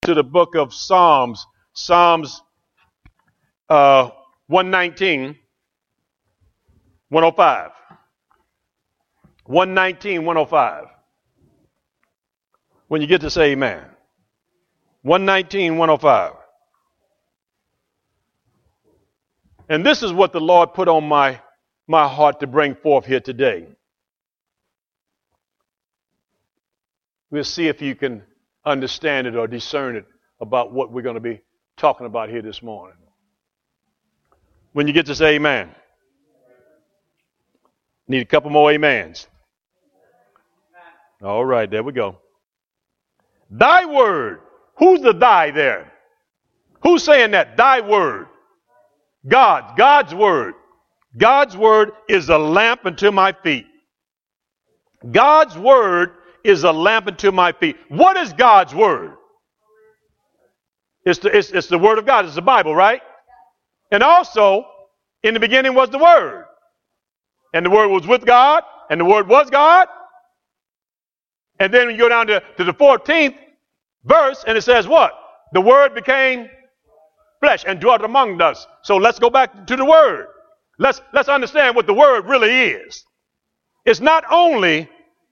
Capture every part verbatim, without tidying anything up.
to the book of Psalms, Psalms uh, one nineteen, one oh five. one nineteen, one oh five. When you get to say amen. one nineteen, one oh five. And this is what the Lord put on my, my heart to bring forth here today. We'll see if you can understand it or discern it about what we're going to be talking about here this morning. When you get to say amen. Need a couple more amens. All right, there we go. Thy word. Who's the thy there? Who's saying that? Thy word. God's. God's word. God's word is a lamp unto my feet. God's word is a lamp unto my feet. What is God's word? It's the, it's, it's the word of God. It's the Bible, right? And also, in the beginning was the word. And the word was with God. And the word was God. And then you go down to, to the fourteenth verse, and it says what? The word became flesh and dwelt among us. So let's go back to the word. Let's, let's understand what the word really is. It's not only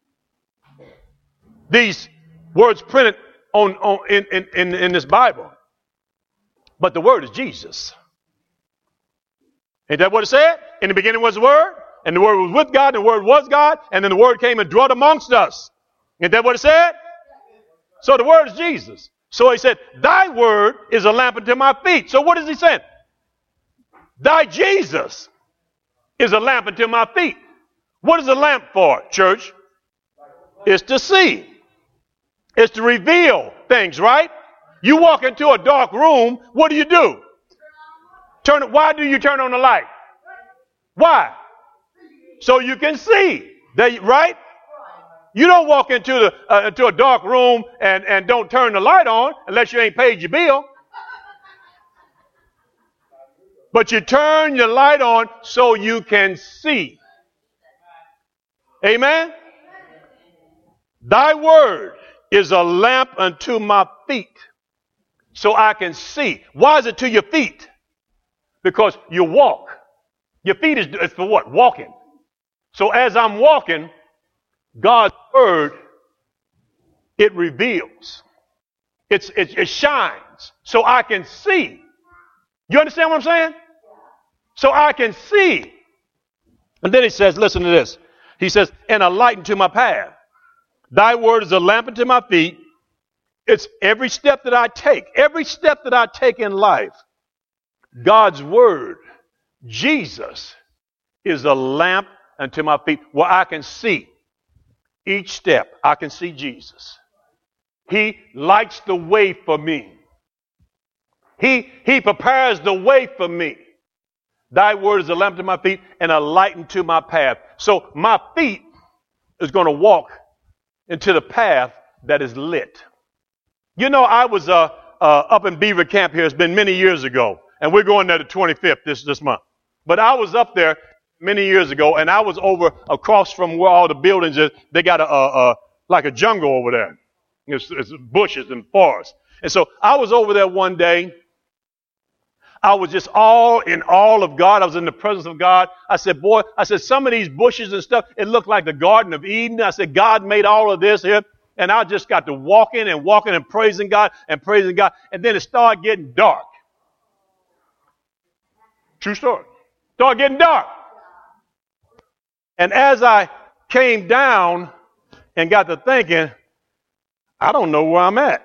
these words printed on, on in, in, in, in this Bible, but the word is Jesus. Ain't that what it said? In the beginning was the word, and the word was with God, and the word was God, and then the word came and dwelt amongst us. Ain't that what it said? So the word is Jesus. So he said, thy word is a lamp unto my feet. So what is he saying? Thy Jesus is a lamp unto my feet. What is a lamp for, church? It's to see. It's to reveal things, right? You walk into a dark room, what do you do? Turn it. Why do you turn on the light? Why? So you can see. They, right? You don't walk into the uh, into a dark room and, and don't turn the light on unless you ain't paid your bill. But you turn your light on so you can see. Amen? Thy word is a lamp unto my feet, so I can see. Why is it to your feet? Because you walk. Your feet is, is for what? Walking. So as I'm walking, God's word, it reveals. It's, it, it shines so I can see. You understand what I'm saying? So I can see. And then he says, listen to this. He says, and a light unto my path. Thy word is a lamp unto my feet. It's every step that I take, every step that I take in life. God's word, Jesus, is a lamp unto my feet where I can see. Each step, I can see Jesus. He lights the way for me. He, he prepares the way for me. Thy word is a lamp to my feet and a light into my path. So my feet is going to walk into the path that is lit. You know, I was uh, uh, up in Beaver Camp here. It's been many years ago. And we're going there the twenty-fifth this, this month. But I was up there many years ago, and I was over across from where all the buildings are. They got a, a, a like a jungle over there. It's, it's bushes and forests. And so I was over there one day. I was just all in all of God. I was in the presence of God. I said, boy, I said, some of these bushes and stuff, it looked like the Garden of Eden. I said, God made all of this here. And I just got to walking and walking and praising God and praising God. And then it started getting dark. True story. Started getting dark. And as I came down and got to thinking, I don't know where I'm at.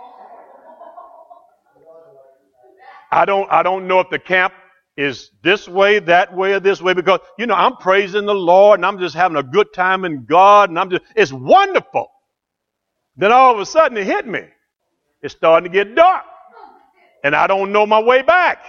I don't, I don't know if the camp is this way, that way, or this way, because, you know, I'm praising the Lord and I'm just having a good time in God and I'm just, it's wonderful. Then all of a sudden it hit me. It's starting to get dark and I don't know my way back.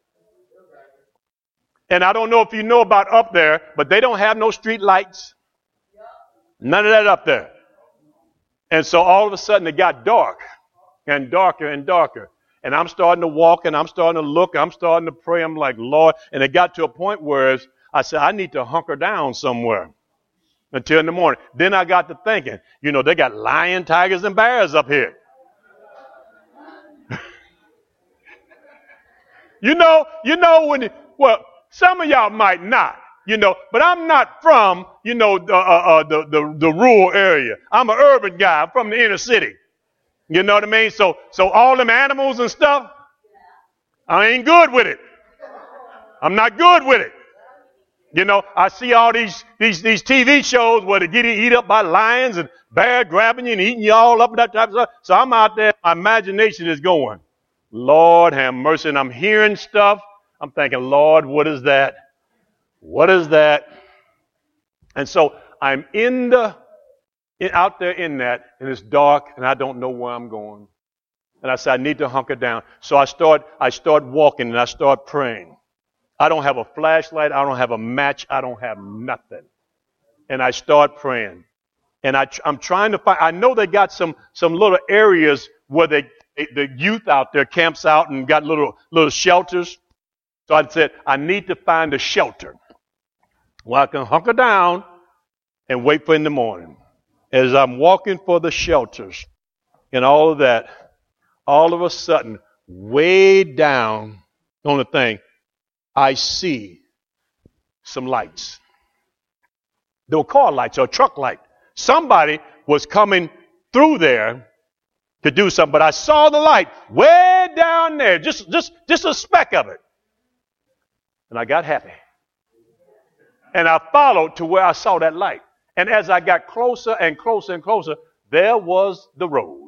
And I don't know if you know about up there, but they don't have no street lights. None of that up there. And so all of a sudden it got dark and darker and darker. And I'm starting to walk and I'm starting to look. I'm starting to pray. I'm like, Lord. And it got to a point where I said, I need to hunker down somewhere until in the morning. Then I got to thinking, you know, they got lion, tigers, and bears up here. You know, you know when, well, some of y'all might not, you know, but I'm not from, you know, uh, uh, the, the, the rural area. I'm an urban guy. I'm from the inner city. You know what I mean? So, so all them animals and stuff, I ain't good with it. I'm not good with it. You know, I see all these, these, these T V shows where they get eat up by lions and bears grabbing you and eating you all up and that type of stuff. So I'm out there, my imagination is going, Lord have mercy. And I'm hearing stuff. I'm thinking, Lord, what is that? What is that? And so I'm in the, in, out there in that, and it's dark, and I don't know where I'm going. And I said, I need to hunker down. So I start, I start walking, and I start praying. I don't have a flashlight. I don't have a match. I don't have nothing. And I start praying. And I, I'm trying to find, I know they got some, some little areas where they, the youth out there camps out and got little, little shelters. So I said, I need to find a shelter where I can hunker down and wait for in the morning. As I'm walking for the shelters and all of that, all of a sudden, way down on the thing, I see some lights. They were car lights or truck light. Somebody was coming through there to do something, but I saw the light way down there, just, just, just a speck of it. And I got happy. And I followed to where I saw that light. And as I got closer and closer and closer, there was the road.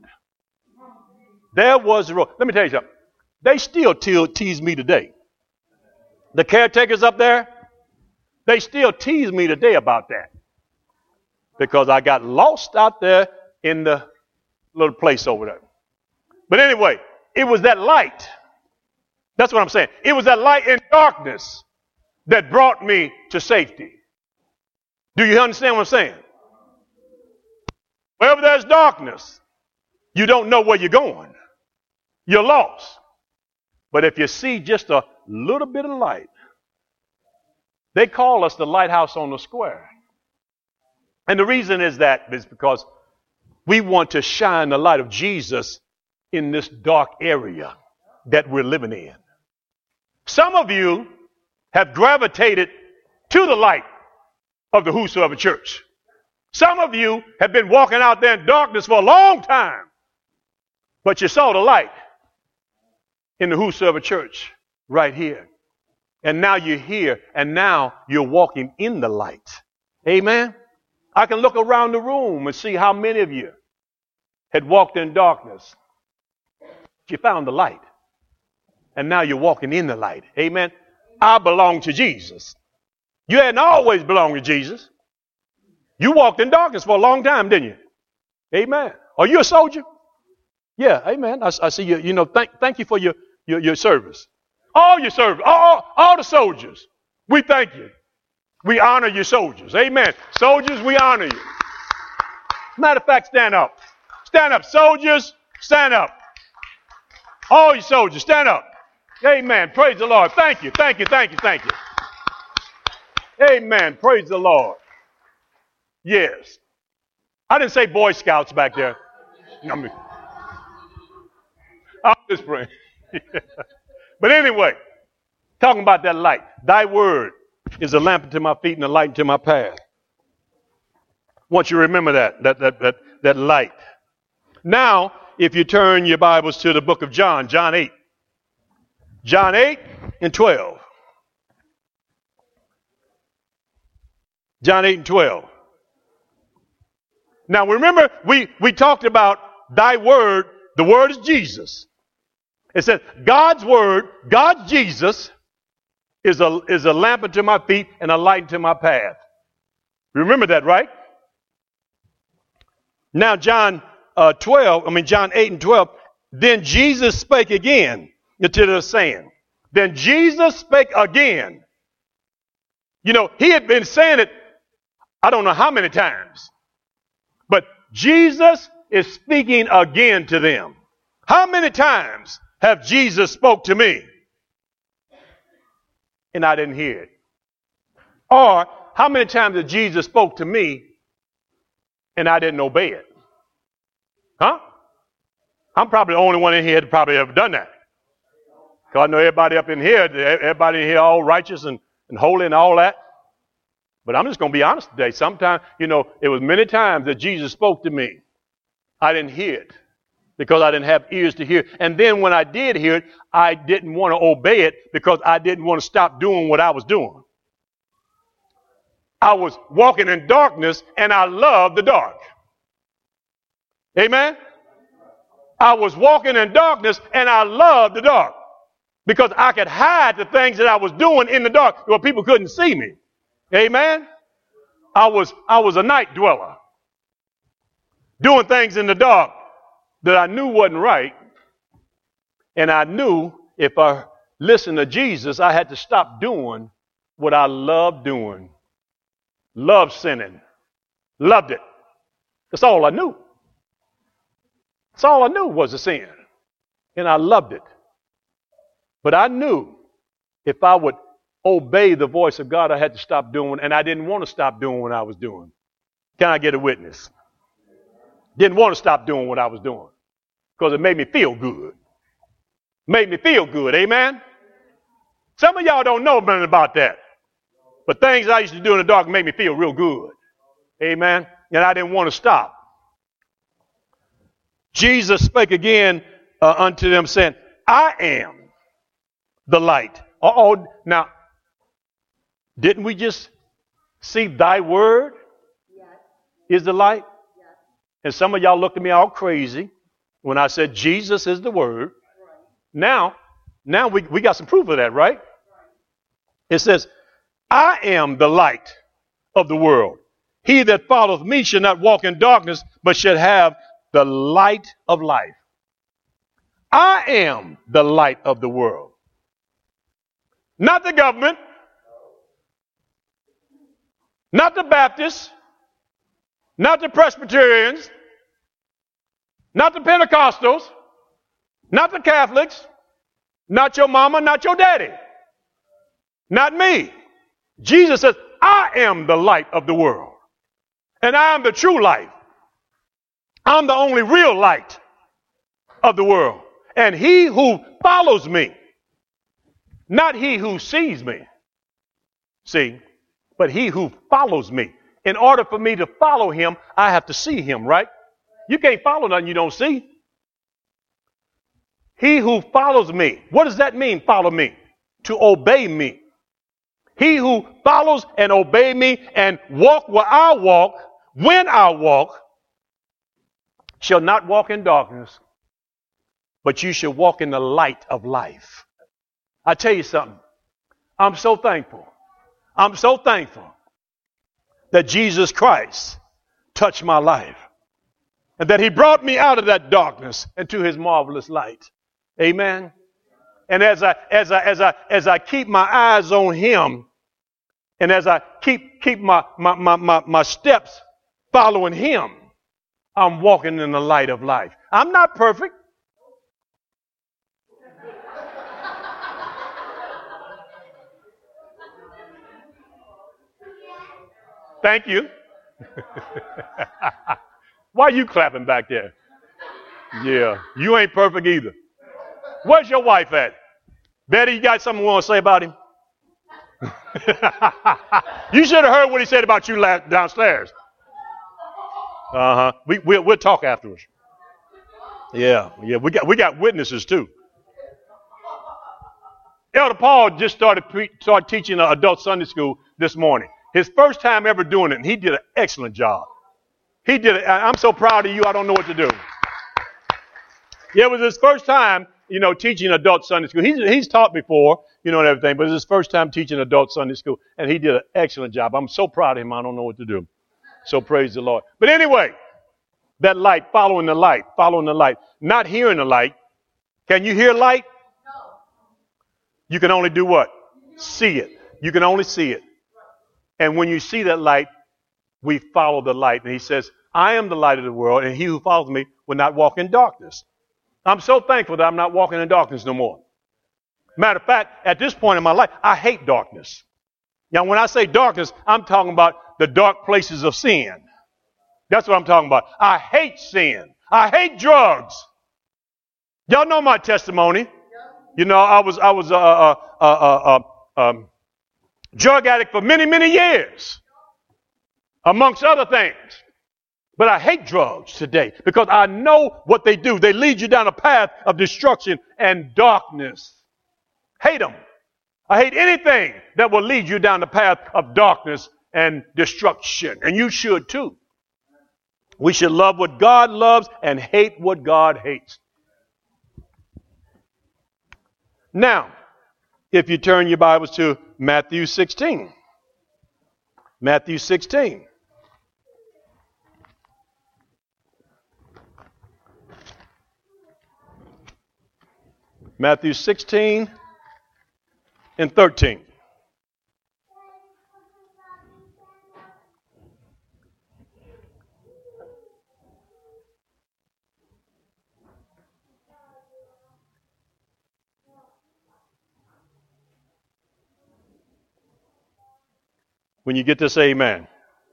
There was the road. Let me tell you something. They still te- tease me today. The caretakers up there, they still tease me today about that. Because I got lost out there in the little place over there. But anyway, it was that light. That's what I'm saying. It was that light in darkness that brought me to safety. Do you understand what I'm saying? Wherever there's darkness, you don't know where you're going. You're lost. But if you see just a little bit of light, they call us the lighthouse on the square. And the reason is that is because we want to shine the light of Jesus in this dark area that we're living in. Some of you have gravitated to the light of the Whosoever Church. Some of you have been walking out there in darkness for a long time, but you saw the light in the Whosoever Church right here. And now you're here, and now you're walking in the light. Amen? I can look around the room and see how many of you had walked in darkness. You found the light, and now you're walking in the light. Amen? I belong to Jesus. You hadn't always belonged to Jesus. You walked in darkness for a long time, didn't you? Amen. Are you a soldier? Yeah, amen. I, I see you. You know, thank, thank you for your, your, your service. All your service, all, all the soldiers, we thank you. We honor you, soldiers. Amen. Soldiers, we honor you. Matter of fact, stand up. Stand up. Soldiers, stand up. All you soldiers, stand up. Amen. Praise the Lord. Thank you. Thank you. Thank you. Thank you. Amen. Praise the Lord. Yes. I didn't say Boy Scouts back there. I mean, I'm just praying. But anyway, talking about that light. Thy word is a lamp unto my feet and a light unto my path. I want you to remember that, that, that, that, that light. Now, if you turn your Bibles to the book of John, John eight. John eight and twelve. John eight and twelve. Now remember, we, we talked about thy word. The word is Jesus. It says God's word, God Jesus, is a, is a lamp unto my feet and a light unto my path. Remember that, right? Now John uh, twelve, I mean John eight and twelve. Then Jesus spake again unto the saying. Then Jesus spake again. You know, he had been saying it, I don't know how many times. But Jesus is speaking again to them. How many times have Jesus spoke to me and I didn't hear it? Or how many times have Jesus spoke to me and I didn't obey it? Huh? I'm probably the only one in here that probably ever done that. Because I know everybody up in here, everybody in here all righteous and, and holy and all that. But I'm just going to be honest today. Sometimes, you know, it was many times that Jesus spoke to me. I didn't hear it because I didn't have ears to hear. And then when I did hear it, I didn't want to obey it because I didn't want to stop doing what I was doing. I was walking in darkness and I loved the dark. Amen? I was walking in darkness and I loved the dark because I could hide the things that I was doing in the dark where people couldn't see me. Amen? I was, I was a night dweller doing things in the dark that I knew wasn't right. And I knew if I listened to Jesus, I had to stop doing what I loved doing. Loved sinning. Loved it. That's all I knew. That's all I knew was a sin. And I loved it. But I knew if I would obey the voice of God, I had to stop doing, and I didn't want to stop doing what I was doing. Can I get a witness? Didn't want to stop doing what I was doing because it made me feel good. Made me feel good. Amen? Some of y'all don't know nothing about that. But things I used to do in the dark made me feel real good. Amen? And I didn't want to stop. Jesus spake again uh, unto them, saying, I am the light. Uh-oh. Now, didn't we just see thy word yes. is the light? Yes. And some of y'all looked at me all crazy when I said Jesus is the word. Right. Now, now we, we got some proof of that, right? right? It says, I am the light of the world. He that followeth me shall not walk in darkness, but shall have the light of life. I am the light of the world. Not the government. Not the Baptists. Not the Presbyterians. Not the Pentecostals. Not the Catholics. Not your mama, not your daddy. Not me. Jesus says, I am the light of the world. And I am the true light. I'm the only real light of the world. And he who follows me, not he who sees me, see, but he who follows me. In order for me to follow him, I have to see him, right? You can't follow nothing you don't see. He who follows me. What does that mean, follow me? To obey me. He who follows and obey me and walk where I walk, when I walk, shall not walk in darkness, but you shall walk in the light of life. I tell you something. I'm so thankful. I'm so thankful that Jesus Christ touched my life and that he brought me out of that darkness into his marvelous light. Amen. And as I, as I, as I, as I keep my eyes on him, and as I keep, keep my, my, my, my, my steps following him, I'm walking in the light of life. I'm not perfect. Thank you. Why are you clapping back there? Yeah, you ain't perfect either. Where's your wife at? Betty, you got something you want to say about him? You should have heard what he said about you downstairs. Uh-huh. We, we'll, we'll talk afterwards. Yeah, yeah. We got we got witnesses too. Elder Paul just started pre- started teaching uh, adult Sunday school this morning. His first time ever doing it, and he did an excellent job. He did it. I'm so proud of you. I don't know what to do. Yeah, it was his first time, you know, teaching adult Sunday school. He's he's taught before, you know, and everything, but it was his first time teaching adult Sunday school, and he did an excellent job. I'm so proud of him. I don't know what to do. So praise the Lord. But anyway, that light, following the light, following the light, not hearing the light. Can you hear light? No. You can only do what? See it. You can only see it. And when you see that light, we follow the light. And he says, I am the light of the world, and he who follows me will not walk in darkness. I'm so thankful that I'm not walking in darkness no more. Matter of fact, at this point in my life, I hate darkness. Now, when I say darkness, I'm talking about the dark places of sin. That's what I'm talking about. I hate sin. I hate drugs. Y'all know my testimony. You know, I was I was a, a, a, a, a um, drug addict for many, many years, amongst other things. But I hate drugs today because I know what they do. They lead you down a path of destruction and darkness. Hate them. I hate anything that will lead you down the path of darkness and destruction. And you should too. We should love what God loves and hate what God hates. Now, if you turn your Bibles to Matthew sixteen. Matthew sixteen. Matthew sixteen and thirteen. When you get this, amen.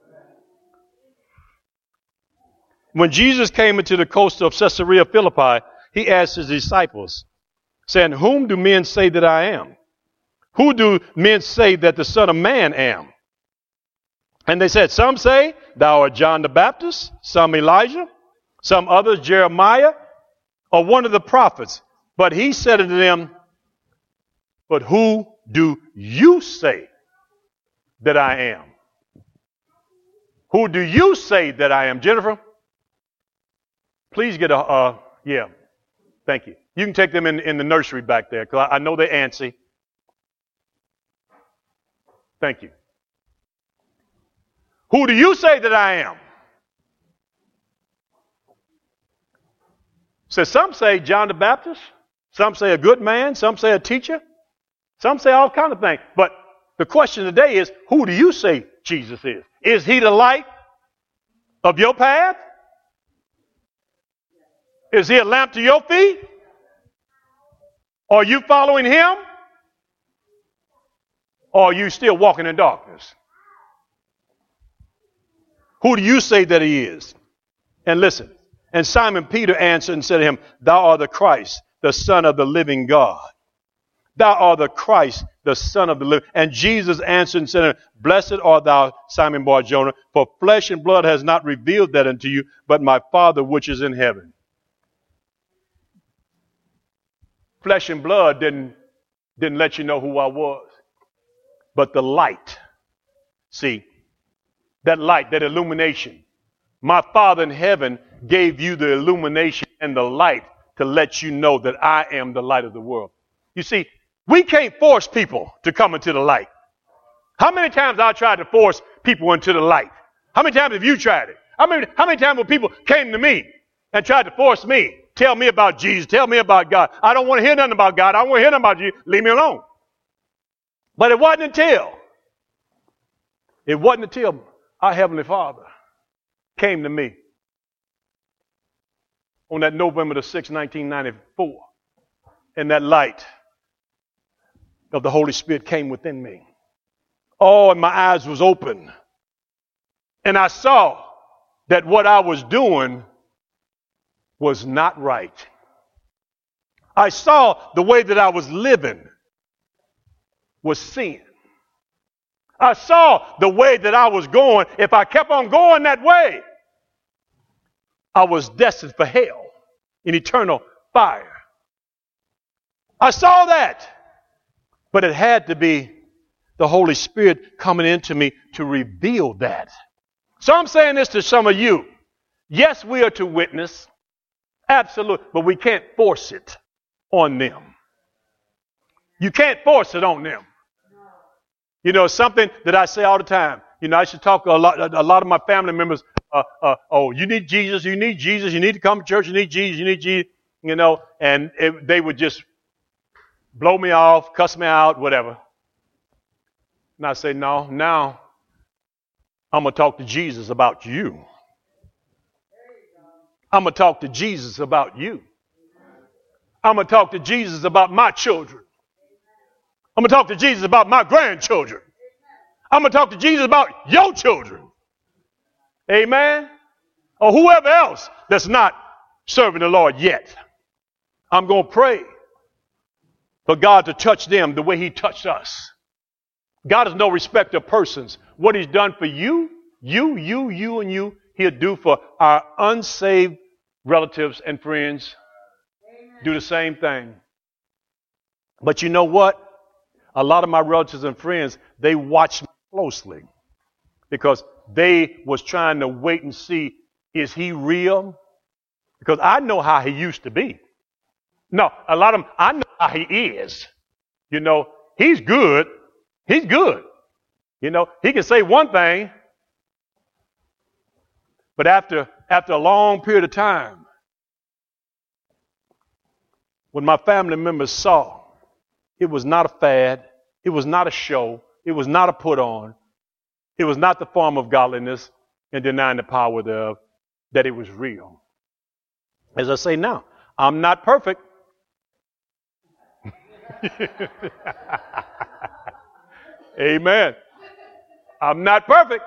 When Jesus came into the coast of Caesarea Philippi, he asked his disciples, saying, whom do men say that I am? Who do men say that the Son of Man am? And they said, some say thou art John the Baptist, some Elijah, some others Jeremiah, or one of the prophets. But he said unto them, but who do you say that I am? Who do you say that I am? Jennifer, please get a, uh, yeah, thank you. You can take them in, in the nursery back there because I, I know they're antsy. Thank you. Who do you say that I am? So some say John the Baptist. Some say a good man. Some say a teacher. Some say all kinds of things. But the question today is, who do you say Jesus is? Is he the light of your path? Is he a lamp to your feet? Are you following him? Or are you still walking in darkness? Who do you say that he is? And listen, and Simon Peter answered and said to him, thou art the Christ, the Son of the living God. Thou art the Christ, the Son of the living. And Jesus answered and said, blessed art thou, Simon Bar-Jonah, for flesh and blood has not revealed that unto you, but my Father which is in heaven. Flesh and blood didn't, didn't let you know who I was. But the light, see, that light, that illumination. My Father in heaven gave you the illumination and the light to let you know that I am the light of the world. You see, we can't force people to come into the light. How many times I tried to force people into the light? How many times have you tried it? How many, how many times have people came to me and tried to force me? Tell me about Jesus. Tell me about God. I don't want to hear nothing about God. I don't want to hear nothing about you. Leave me alone. But it wasn't until, it wasn't until our Heavenly Father came to me on that November the sixth, nineteen ninety-four, and that light of the Holy Spirit came within me. Oh, and my eyes was open. And I saw that what I was doing was not right. I saw the way that I was living was sin. I saw the way that I was going. If I kept on going that way, I was destined for hell in eternal fire. I saw that. But it had to be the Holy Spirit coming into me to reveal that. So I'm saying this to some of you. Yes, we are to witness. Absolutely. But we can't force it on them. You can't force it on them. You know, something that I say all the time. You know, I should talk to a lot, a lot of my family members. Uh, uh, oh, you need Jesus. You need Jesus. You need to come to church. You need Jesus. You need Jesus. You know, and it, they would just blow me off, cuss me out, whatever. And I say, no, now I'm going to talk to Jesus about you. I'm going to talk to Jesus about you. I'm going to talk to Jesus about my children. I'm going to talk to Jesus about my grandchildren. I'm going to talk to Jesus about your children. Amen? Or whoever else that's not serving the Lord yet. I'm going to pray for God to touch them the way he touched us. God is no respecter of persons. What he's done for you, you, you, you, and you, he'll do for our unsaved relatives and friends. Amen. Do the same thing. But you know what? A lot of my relatives and friends, they watched me closely because they was trying to wait and see, is he real? Because I know how he used to be. No, a lot of them, I know how he is. You know, he's good. He's good. You know, he can say one thing, but after, after a long period of time, when my family members saw it was not a fad, it was not a show, it was not a put on, it was not the form of godliness and denying the power thereof, that it was real. As I say now, I'm not perfect. Amen. I'm not perfect.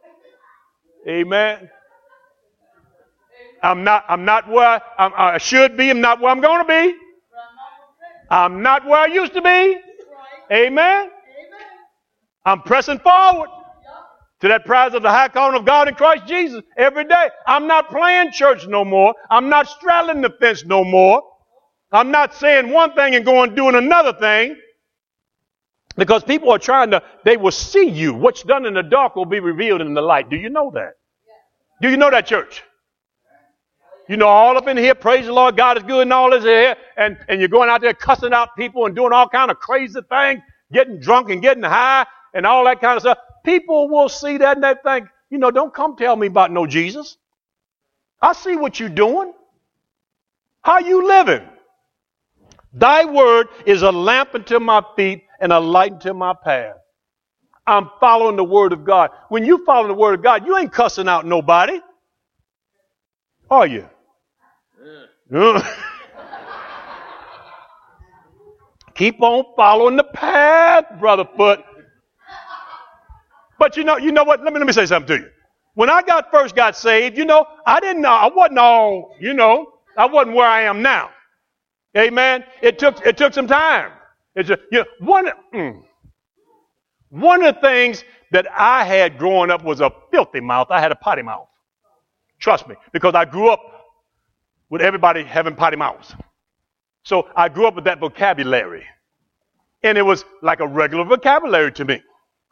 Amen. I'm not, I'm not where I'm, I should be. I'm not where I'm going to be. I'm not where I used to be. Amen. I'm pressing forward to that prize of the high calling of God in Christ Jesus every day. I'm not playing church no more. I'm not straddling the fence no more. I'm not saying one thing and going doing another thing. Because people are trying to, they will see you. What's done in the dark will be revealed in the light. Do you know that? Do you know that, church? You know, all up in here, praise the Lord, God is good and all this here. And, and you're going out there cussing out people and doing all kind of crazy things, getting drunk and getting high and all that kind of stuff. People will see that and they think, you know, don't come tell me about no Jesus. I see what you're doing. How you living? Thy word is a lamp unto my feet and a light unto my path. I'm following the word of God. When you follow the word of God, you ain't cussing out nobody. Are you? Yeah. Keep on following the path, Brother Foot. But you know, you know what? Let me let me say something to you. When I got first got saved, you know, I didn't know, I wasn't all, you know, I wasn't where I am now. Amen. It took it took some time. It's a, you know, one mm, one of the things that I had growing up was a filthy mouth. I had a potty mouth. Trust me, because I grew up with everybody having potty mouths. So I grew up with that vocabulary, and it was like a regular vocabulary to me.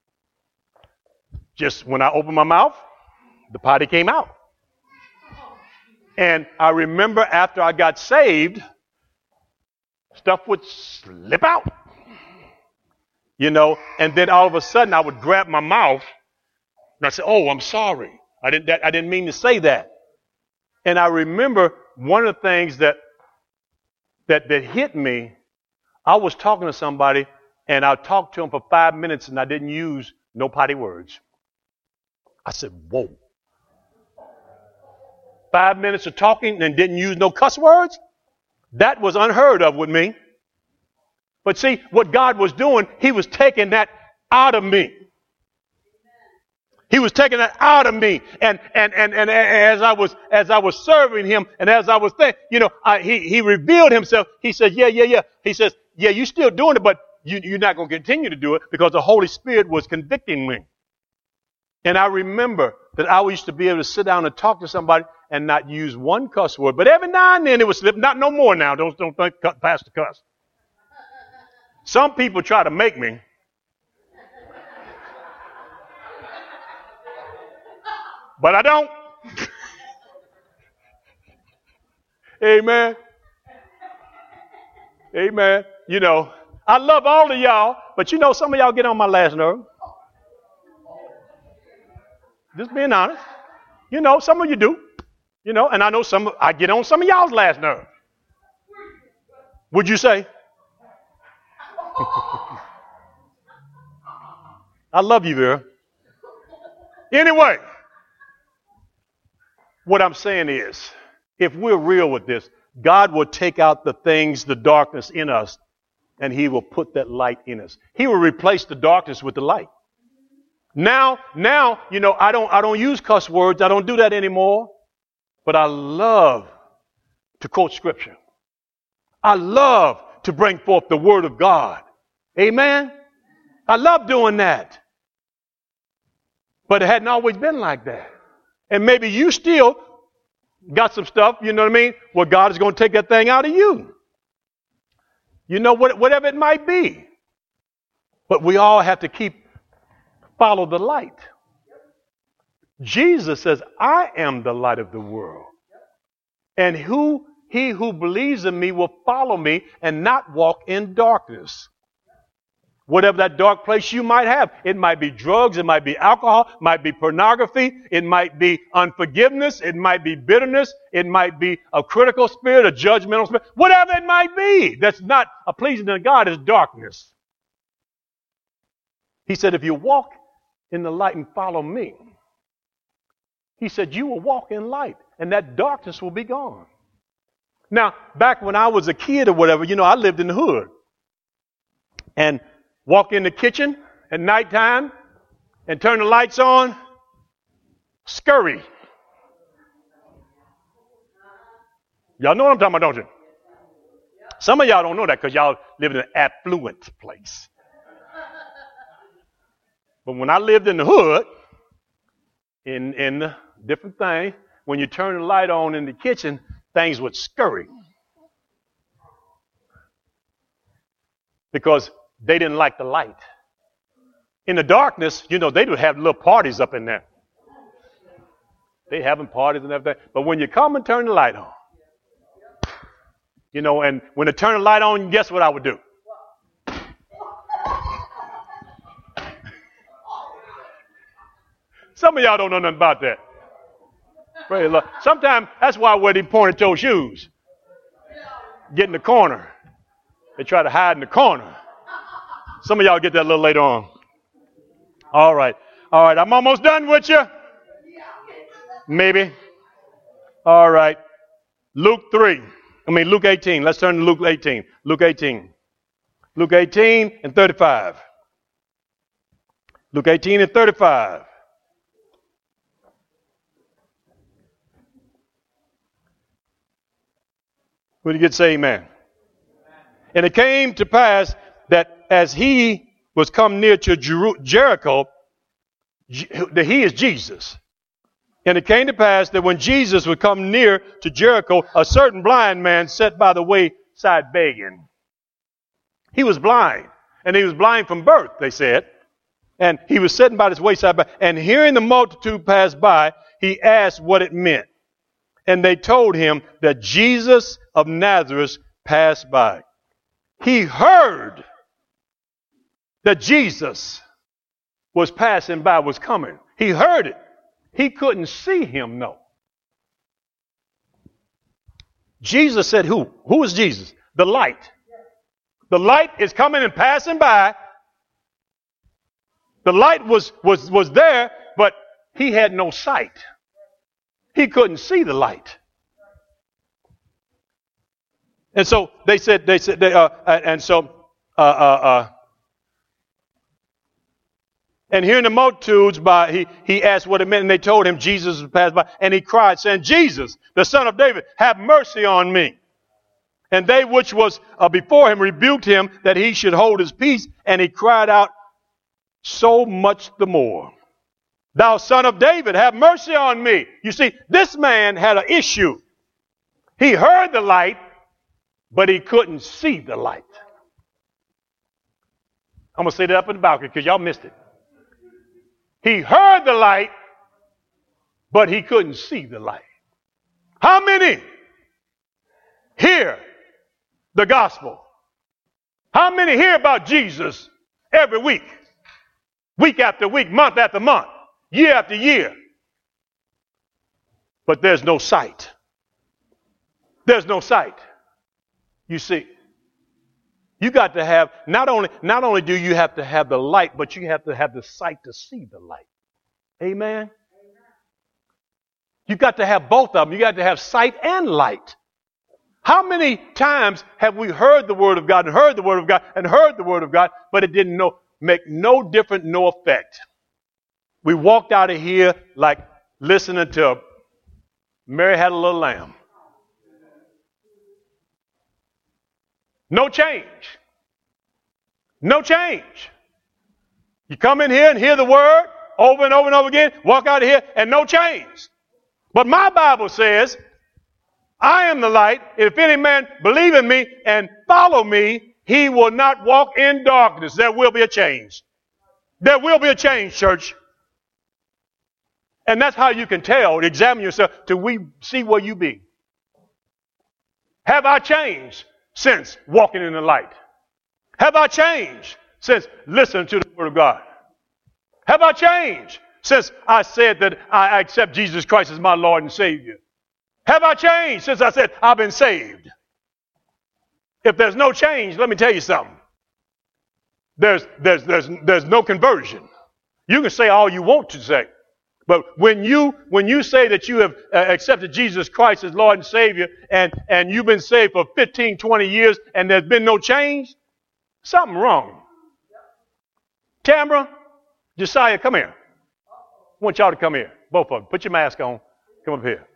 Just when I opened my mouth, the potty came out. And I remember after I got saved, stuff would slip out, you know, and then all of a sudden I would grab my mouth and I said, oh, I'm sorry. I didn't, that, I didn't mean to say that. And I remember one of the things that, that, that hit me, I was talking to somebody and I talked to him for five minutes and I didn't use no potty words. I said, whoa. Five minutes of talking and didn't use no cuss words? That was unheard of with me. But see, what God was doing, he was taking that out of me. He was taking that out of me. And, and, and, and as I was, as I was serving him and as I was thinking, you know, I, he, he revealed himself. He said, yeah, yeah, yeah. He says, yeah, you're still doing it, but you, you're not going to continue to do it because the Holy Spirit was convicting me. And I remember that I used to be able to sit down and talk to somebody and not use one cuss word. But every now and then it would slip. Not no more now. Don't, don't think past the cuss. Some people try to make me. But I don't. Amen. Amen. You know, I love all of y'all, but you know some of y'all get on my last nerve. Just being honest. You know, some of you do. You know, and I know some, I get on some of y'all's last nerve. Would you say? I love you, Vera. Anyway, what I'm saying is, if we're real with this, God will take out the things, the darkness in us, and he will put that light in us. He will replace the darkness with the light. Now, now, you know, I don't, I don't use cuss words. I don't do that anymore. But I love to quote scripture. I love to bring forth the word of God. Amen. I love doing that. But it hadn't always been like that. And maybe you still got some stuff, you know what I mean? Well, God is going to take that thing out of you. You know, what, whatever it might be. But we all have to keep, follow the light. Jesus says, I am the light of the world. And who he who believes in me will follow me and not walk in darkness. Whatever that dark place you might have. It might be drugs, it might be alcohol, it might be pornography, it might be unforgiveness, it might be bitterness, it might be a critical spirit, a judgmental spirit, whatever it might be that's not a pleasing to God is darkness. He said, if you walk in the light and follow me, he said, you will walk in light and that darkness will be gone. Now, back when I was a kid or whatever, you know, I lived in the hood. And walk in the kitchen at nighttime and turn the lights on, scurry. Y'all know what I'm talking about, don't you? Some of y'all don't know that because y'all live in an affluent place. But when I lived in the hood, in, in the different thing, when you turn the light on in the kitchen, things would scurry. Because they didn't like the light. In the darkness, you know, they would have little parties up in there. They having parties and everything. But when you come and turn the light on, you know, and when they turn the light on, guess what I would do? Some of y'all don't know nothing about that. Praise the Lord. Sometimes that's why I wear these pointed toe shoes. Get in the corner. They try to hide in the corner. Some of y'all get that a little later on. All right. All right. I'm almost done with you. Maybe. All right. Luke three. I mean, Luke eighteen. Let's turn to Luke eighteen. Luke eighteen. Luke eighteen and thirty-five. Luke eighteen and thirty-five. Would you get say amen? And it came to pass that as he was come near to Jer- Jericho, that he is Jesus. And it came to pass that when Jesus would come near to Jericho, a certain blind man sat by the wayside begging. He was blind, and he was blind from birth, they said. And he was sitting by this wayside, and hearing the multitude pass by, he asked what it meant. And they told him that Jesus of Nazareth passed by. He heard that Jesus was passing by, was coming. He heard it. He couldn't see him, no. Jesus said who? Who is Jesus? The light. The light is coming and passing by. The light was, was, was there, but he had no sight. He couldn't see the light. And so they said, they said, they, uh, and so, uh, uh, uh, and hearing the multitudes by, he, he asked what it meant, and they told him Jesus was passed by, and he cried, saying, Jesus, the Son of David, have mercy on me. And they which was uh, before him rebuked him that he should hold his peace, and he cried out so much the more. Thou Son of David, have mercy on me. You see, this man had an issue. He heard the light, but he couldn't see the light. I'm going to say that up in the balcony because y'all missed it. He heard the light, but he couldn't see the light. How many hear the gospel? How many hear about Jesus every week? Week after week, month after month, year after year. But there's no sight. There's no sight. You see, you got to have, not only, not only do you have to have the light, but you have to have the sight to see the light. Amen? You've got to have both of them. You got to have sight and light. How many times have we heard the word of God and heard the word of God and heard the word of God, but it didn't know, make no difference, no effect? We walked out of here like listening to Mary Had a Little Lamb. No change. No change. You come in here and hear the word over and over and over again, walk out of here, and no change. But my Bible says, I am the light. If any man believe in me and follow me, he will not walk in darkness. There will be a change. There will be a change, church. And that's how you can tell, examine yourself, till we see where you be. Have I changed since walking in the light? Have I changed since listening to the word of God? Have I changed since I said that I accept Jesus Christ as my Lord and Savior? Have I changed since I said I've been saved? If there's no change, let me tell you something. There's, there's, there's, there's no conversion. You can say all you want to say. But when you, when you say that you have uh, accepted Jesus Christ as Lord and Savior and, and you've been saved for fifteen, twenty years and there's been no change, something wrong. Tamara, Josiah, come here. I want y'all to come here. Both of them. Put your mask on. Come up here.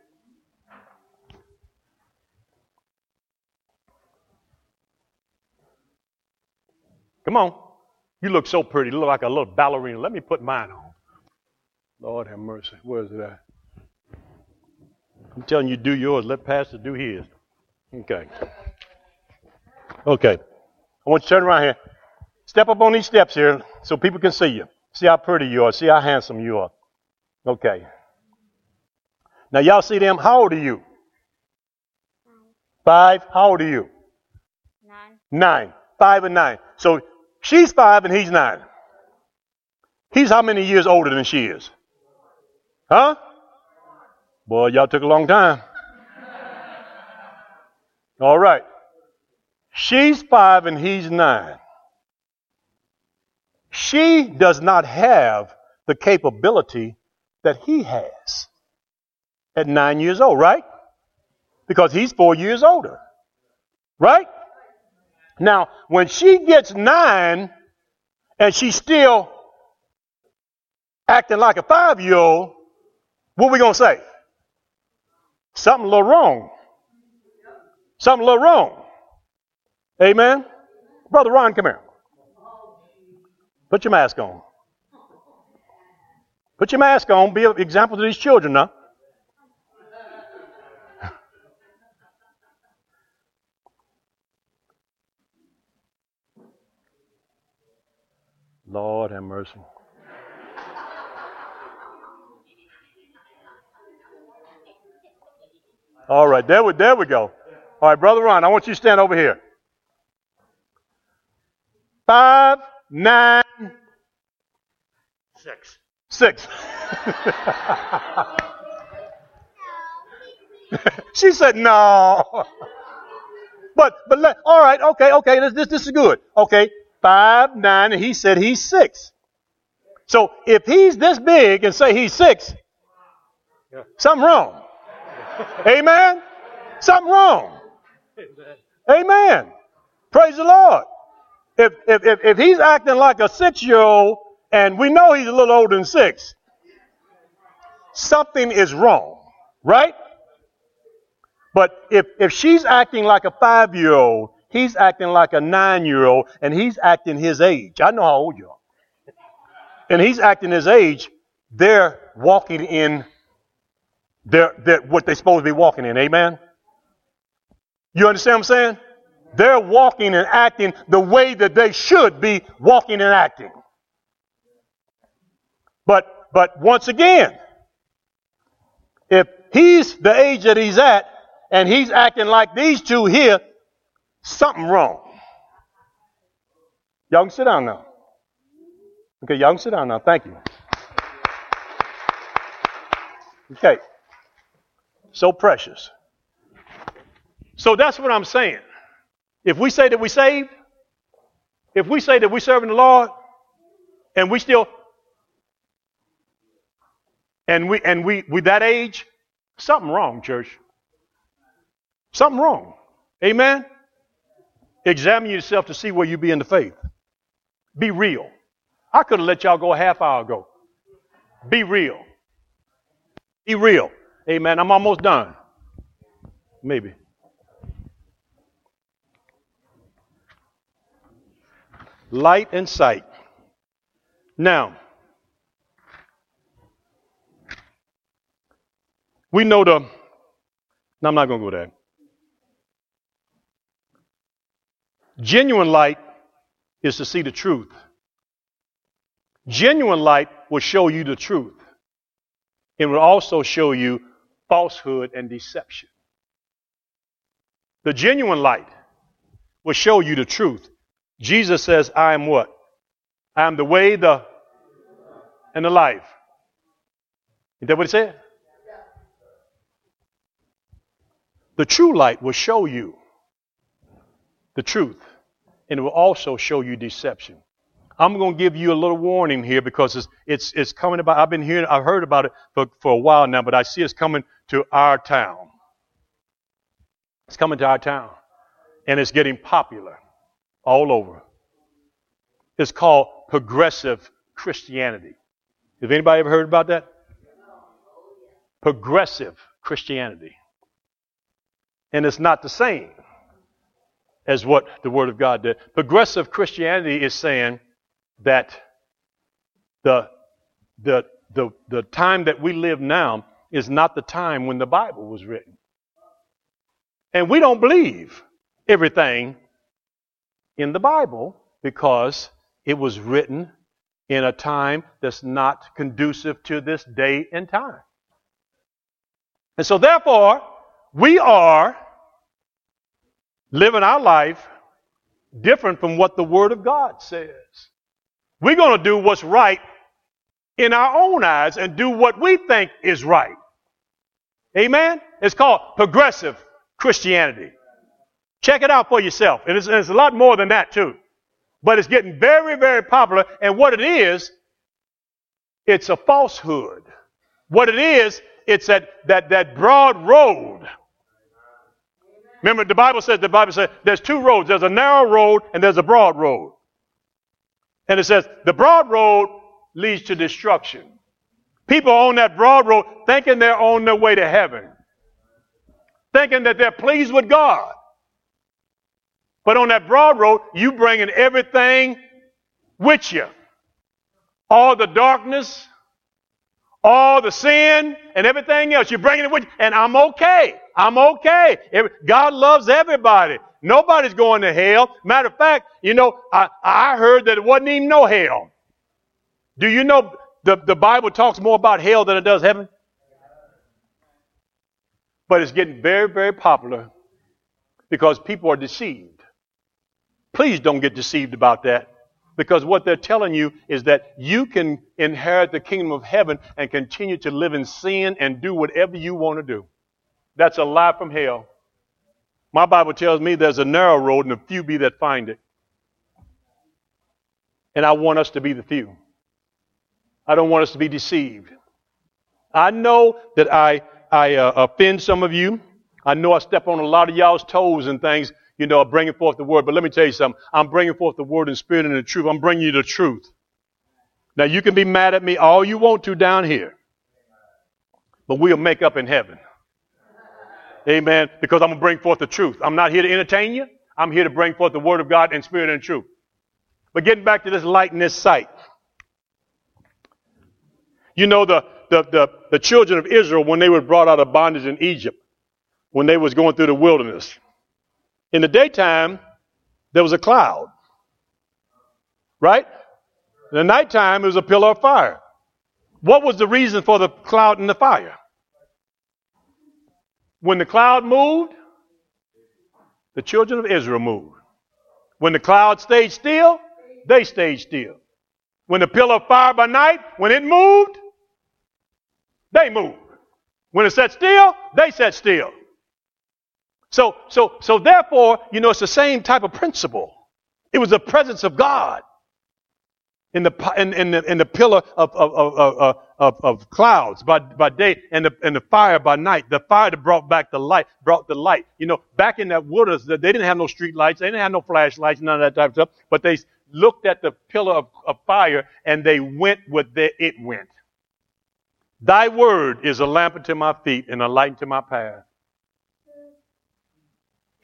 Come on. You look so pretty. You look like a little ballerina. Let me put mine on. Lord have mercy. Where is it at? I'm telling you, do yours. Let Pastor do his. Okay. Okay. I want you to turn around here. Step up on these steps here so people can see you. See how pretty you are. See how handsome you are. Okay. Now, y'all see them? How old are you? Five. How old are you? Nine. Nine. Five and nine. So she's five and he's nine. He's how many years older than she is? Huh? Boy, y'all took a long time. All right. She's five and he's nine. She does not have the capability that he has at nine years old, right? Because he's four years older. Right? Now, when she gets nine and she's still acting like a five-year-old, what are we going to say? Something a little wrong. Something a little wrong. Amen? Brother Ron, come here. Put your mask on. Put your mask on. Be an example to these children now. Lord have mercy. All right, there we, there we go. All right, Brother Ron, I want you to stand over here. Five, nine, six. Six. She said no. But, but let, all right, okay, okay, this, this, this is good. Okay, five, nine, and he said he's six. So if he's this big and say he's six, something wrong. Amen? Something wrong. Amen. Praise the Lord. If, if, if, if he's acting like a six-year-old and we know he's a little older than six, something is wrong, right? But if, if she's acting like a five-year-old, he's acting like a nine-year-old, and he's acting his age. I know how old you are. And he's acting his age, they're walking in They're, they're what they're supposed to be walking in. Amen? You understand what I'm saying? They're walking and acting the way that they should be walking and acting. But, but once again, if he's the age that he's at and he's acting like these two here, something wrong. Y'all can sit down now. Okay, y'all can sit down now. Thank you. Okay. So precious. So that's what I'm saying. If we say that we're saved, if we say that we're serving the Lord, and we still, and we and we we that age, something wrong, church. Something wrong. Amen. Examine yourself to see where you be in the faith. Be real. I could have let y'all go a half hour ago. Be real. Be real. Amen. I'm almost done. Maybe. Light and sight. Now, we know the, no, I'm not going to go there. Genuine light is to see the truth. Genuine light will show you the truth. It will also show you falsehood and deception. The genuine light will show you the truth. Jesus says, I am what? I am the way, the, and the life. Is that what he said? The true light will show you the truth, and it will also show you deception. I'm going to give you a little warning here because it's it's it's coming about. I've been hearing, I've heard about it for, for a while now, but I see it's coming to our town. It's coming to our town, and it's getting popular all over. It's called progressive Christianity. Have anybody ever heard about that? Progressive Christianity. And it's not the same as what the Word of God did. Progressive Christianity is saying that the, the, the, the time that we live now is not the time when the Bible was written. And we don't believe everything in the Bible because it was written in a time that's not conducive to this day and time. And so therefore, we are living our life different from what the Word of God says. We're going to do what's right in our own eyes and do what we think is right. Amen? It's called progressive Christianity. Check it out for yourself. And it's, and it's a lot more than that too. But it's getting very, very popular. And what it is, it's a falsehood. What it is, it's that, that, that broad road. Remember, the Bible says, the Bible says there's two roads. There's a narrow road and there's a broad road. And it says the broad road leads to destruction. People on that broad road thinking they're on their way to heaven. Thinking that they're pleased with God. But on that broad road, you bringing everything with you. All the darkness, all the sin, and everything else. You're bringing it with you. And I'm okay. I'm okay. God loves everybody. Nobody's going to hell. Matter of fact, you know, I, I heard that it wasn't even no hell. Do you know the, the Bible talks more about hell than it does heaven? But it's getting very, very popular because people are deceived. Please don't get deceived about that. Because what they're telling you is that you can inherit the kingdom of heaven and continue to live in sin and do whatever you want to do. That's a lie from hell. My Bible tells me there's a narrow road and a few be that find it. And I want us to be the few. I don't want us to be deceived. I know that I, I uh, offend some of you. I know I step on a lot of y'all's toes and things, you know, bringing forth the word. But let me tell you something. I'm bringing forth the word in spirit and in truth. I'm bringing you the truth. Now, you can be mad at me all you want to down here. But we'll make up in heaven. Amen. Because I'm going to bring forth the truth. I'm not here to entertain you. I'm here to bring forth the word of God in spirit and truth. But getting back to this light and this sight. You know, the, the, the, the children of Israel, when they were brought out of bondage in Egypt, when they was going through the wilderness, in the daytime, there was a cloud. Right? In the nighttime, it was a pillar of fire. What was the reason for the cloud and the fire? When the cloud moved, the children of Israel moved. When the cloud stayed still, they stayed still. When the pillar of fire by night, when it moved, they moved. When it sat still, they sat still. So, so, so therefore, you know, it's the same type of principle. It was the presence of God in the in, in the in the pillar of of of, of, of clouds by by day and the and the fire by night. The fire that brought back the light, brought the light. You know, back in that wilderness, they didn't have no street lights, they didn't have no flashlights, none of that type of stuff. But they looked at the pillar of, of fire and they went where it went. Thy word is a lamp unto my feet and a light unto my path.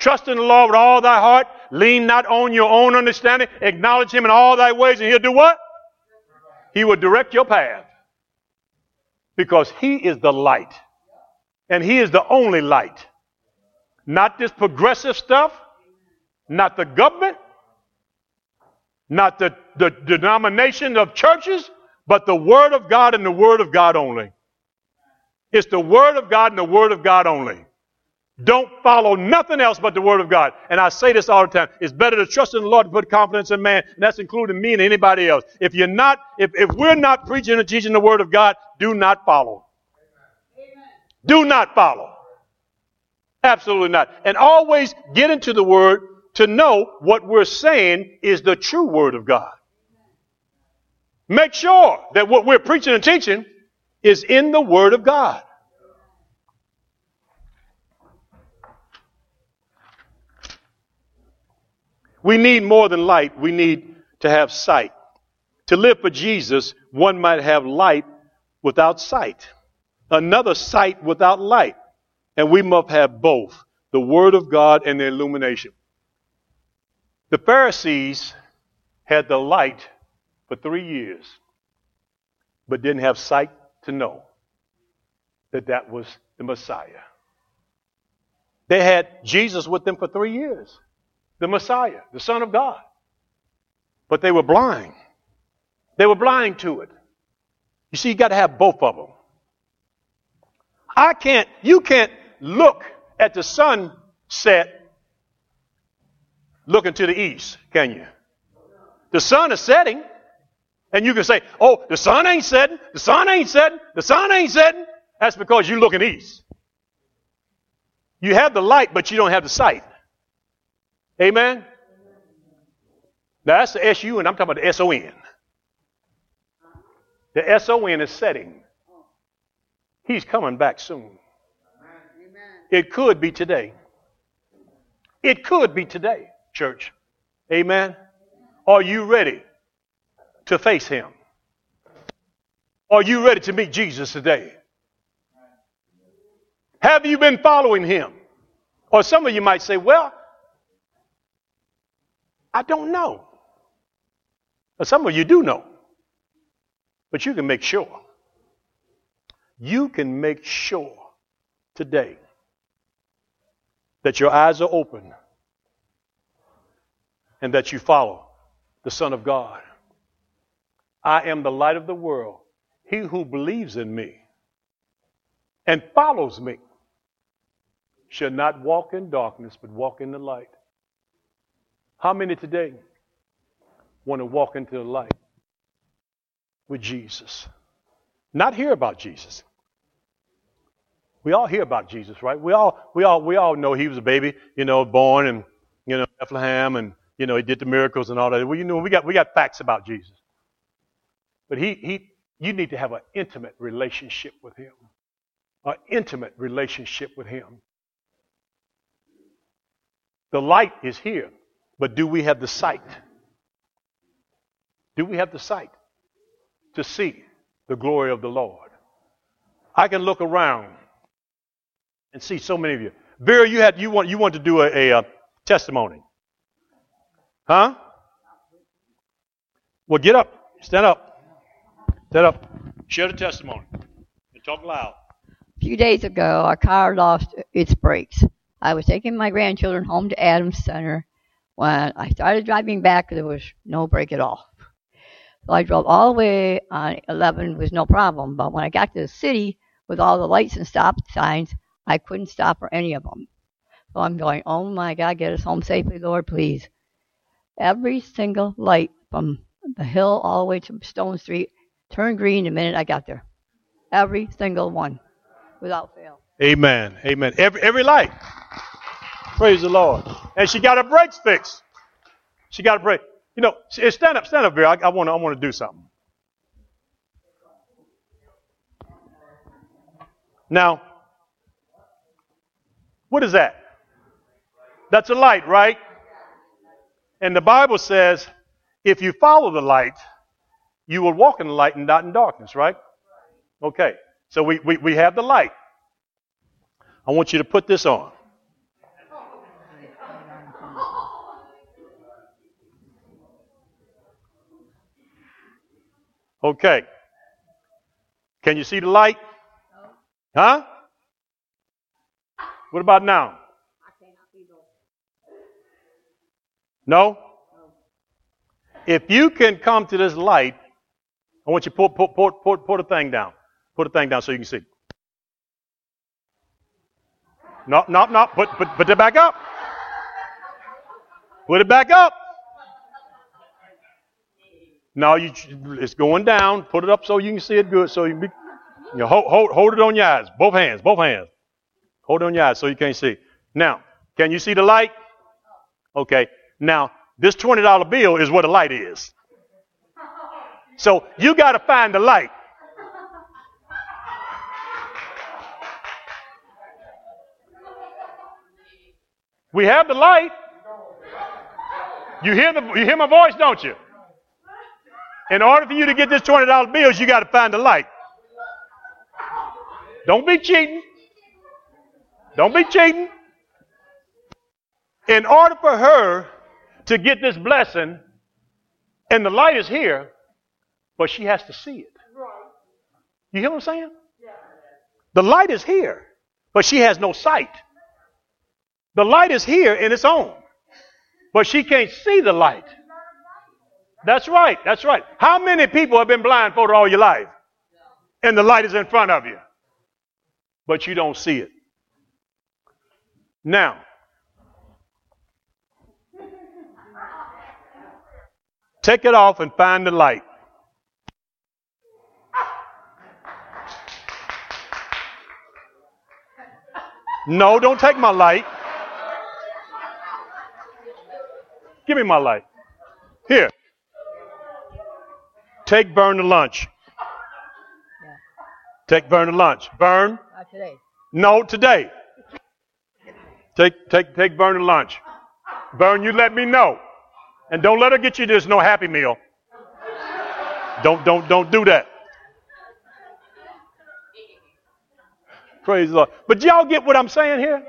Trust in the Lord with all thy heart. Lean not on your own understanding. Acknowledge him in all thy ways, and he'll do what? He will direct your path. Because he is the light. And he is the only light. Not this progressive stuff. Not the government. Not the, the denomination of churches. But the Word of God and the Word of God only. It's the Word of God and the Word of God only. Don't follow nothing else but the Word of God. And I say this all the time. It's better to trust in the Lord than put confidence in man. And that's including me and anybody else. If you're not, if, if we're not preaching and teaching the Word of God, do not follow. Amen. Do not follow. Absolutely not. And always get into the Word to know what we're saying is the true Word of God. Make sure that what we're preaching and teaching is in the Word of God. We need more than light. We need to have sight. To live for Jesus, one might have light without sight. Another sight without light. And we must have both, the Word of God and the illumination. The Pharisees had the light for three years, but didn't have sight to know that that was the Messiah. They had Jesus with them for three years. The Messiah, the Son of God. But they were blind. They were blind to it. You see, you got to have both of them. I can't, you can't look at the sunset looking to the east, can you? The sun is setting, and you can say, oh, the sun ain't setting, the sun ain't setting, the sun ain't setting. That's because you're looking east. You have the light, but you don't have the sight. Amen? Now that's the S U, and I'm talking about the S O N. The S O N is setting. He's coming back soon. It could be today. It could be today, church. Amen? Are you ready to face him? Are you ready to meet Jesus today? Have you been following him? Or some of you might say, well, I don't know. But some of you do know. But you can make sure. You can make sure today that your eyes are open and that you follow the Son of God. I am the light of the world. He who believes in me and follows me shall not walk in darkness, but walk in the light. How many today want to walk into the light with Jesus? Not hear about Jesus. We all hear about Jesus, right? We all, we all, we all know he was a baby, you know, born in, you know, Bethlehem, and you know he did the miracles and all that. Well, you know, we got we got facts about Jesus, but he he, you need to have an intimate relationship with him, an intimate relationship with him. The light is here. But do we have the sight? Do we have the sight to see the glory of the Lord? I can look around and see so many of you. Vera, you had you want you want to do a, a, a testimony, huh? Well, get up, stand up, stand up, share the testimony, and talk loud. A few days ago, our car lost its brakes. I was taking my grandchildren home to Adams Center. When I started driving back, there was no brake at all. So I drove all the way on eleven with no problem. But when I got to the city with all the lights and stop signs, I couldn't stop for any of them. So I'm going, oh my God, get us home safely, Lord, please. Every single light from the hill all the way to Stone Street turned green the minute I got there. Every single one, without fail. Amen. Amen. Every every light. Praise the Lord. And she got her brakes fixed. She got her brake. You know, stand up, stand up, Vera. I want to, I want to do something. Now, what is that? That's a light, right? And the Bible says, if you follow the light, you will walk in the light and not in darkness, right? Okay. So we, we, we have the light. I want you to put this on. Okay. Can you see the light? Huh? What about now? No? If you can come to this light, I want you to put, put, put, put, put a thing down. Put a thing down so you can see. No, no, no. Put, put, put it back up. Put it back up. No, you, it's going down. Put it up so you can see it good. So you, be, you know, hold, hold, hold it on your eyes. Both hands. Both hands. Hold it on your eyes so you can't see. Now, can you see the light? Okay. Now, this twenty dollar bill is where the light is. So you got to find the light. We have the light. You hear the you hear my voice, don't you? In order for you to get this twenty dollar bills, you got to find the light. Don't be cheating. Don't be cheating. In order for her to get this blessing, and the light is here, but she has to see it. You hear what I'm saying? The light is here, but she has no sight. The light is here in its own, but she can't see the light. That's right. That's right. How many people have been blindfolded all your life? And the light is in front of you, but you don't see it. Now, take it off and find the light. No, don't take my light. Give me my light. Here. Take Vern to lunch. Yeah. Take Vern to lunch. Vern? Not today. No, today. Take take take Vern to lunch. Vern, you let me know. And don't let her get you this no Happy Meal. Don't don't don't do that. Praise the Lord. But y'all get what I'm saying here?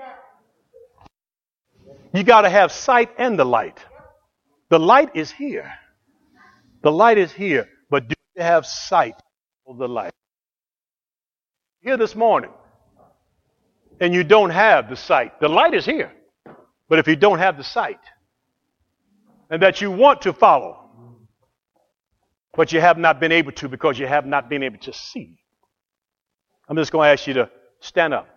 You got to have sight and the light. The light is here. The light is here. But do you have sight of the light? Here this morning, and you don't have the sight. The light is here. But if you don't have the sight, and that you want to follow, but you have not been able to because you have not been able to see, I'm just going to ask you to stand up.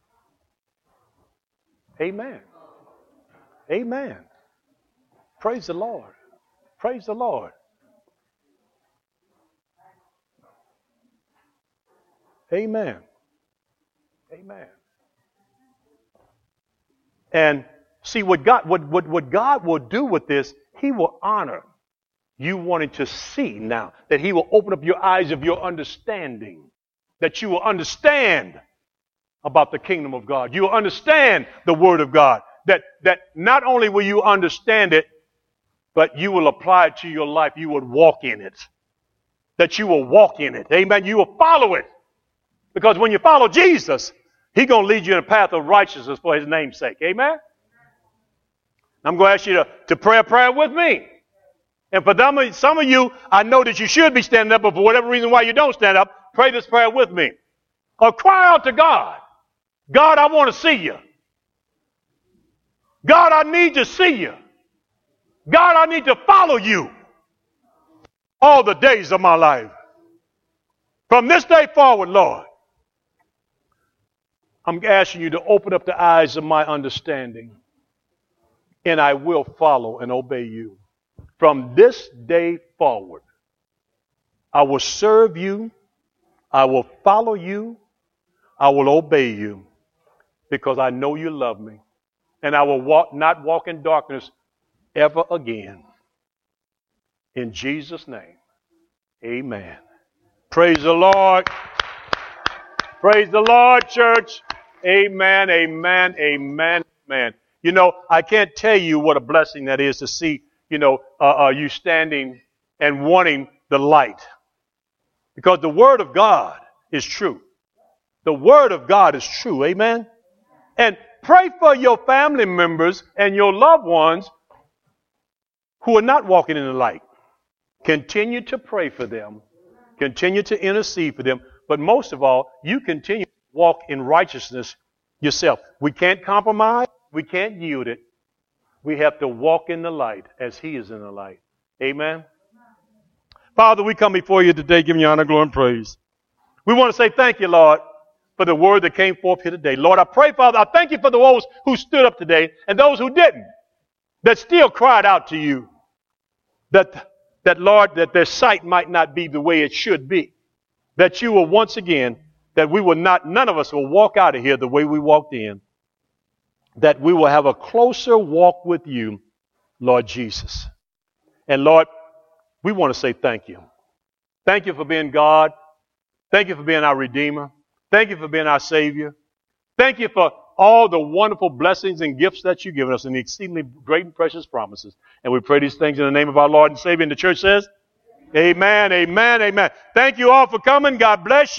Amen. Amen. Praise the Lord. Praise the Lord. Amen. Amen. And see what God what, what, what God will do with this, He will honor you wanting to see now. That He will open up your eyes of your understanding. That you will understand about the kingdom of God. You will understand the Word of God. That, that not only will you understand it, but you will apply it to your life. You will walk in it. That you will walk in it. Amen. You will follow it. Because when you follow Jesus, He's going to lead you in a path of righteousness for His name's sake. Amen. I'm going to ask you to, to pray a prayer with me. And for them, some of you, I know that you should be standing up, but for whatever reason why you don't stand up, pray this prayer with me. Or cry out to God. God, I want to see you. God, I need to see you. God, I need to follow you all the days of my life. From this day forward, Lord, I'm asking you to open up the eyes of my understanding, and I will follow and obey you. From this day forward, I will serve you, I will follow you, I will obey you, because I know you love me, and I will walk, not walk in darkness ever again. In Jesus' name, amen. Praise the Lord. Praise the Lord, church. Amen, amen, amen, amen. You know, I can't tell you what a blessing that is to see, you know, uh, uh, you standing and wanting the light. Because the Word of God is true. The Word of God is true, amen? And pray for your family members and your loved ones who are not walking in the light. Continue to pray for them Continue to intercede for them. But most of all, you continue to walk in righteousness yourself. We can't compromise. We can't yield it. We have to walk in the light as he is in the light. Amen. Father, we come before you today giving you honor, glory, and praise. We want to say thank you, Lord, for the word that came forth here today. Lord, I pray, Father, I thank you for those who stood up today and those who didn't, that still cried out to you, that, that Lord, that their sight might not be the way it should be, that you will once again, that we will not, none of us will walk out of here the way we walked in, that we will have a closer walk with you, Lord Jesus. And Lord, we want to say thank you. Thank you for being God. Thank you for being our Redeemer. Thank you for being our Savior. Thank you for all the wonderful blessings and gifts that you've given us and the exceedingly great and precious promises. And we pray these things in the name of our Lord and Savior. And the church says, amen, amen, amen. Thank you all for coming. God bless you.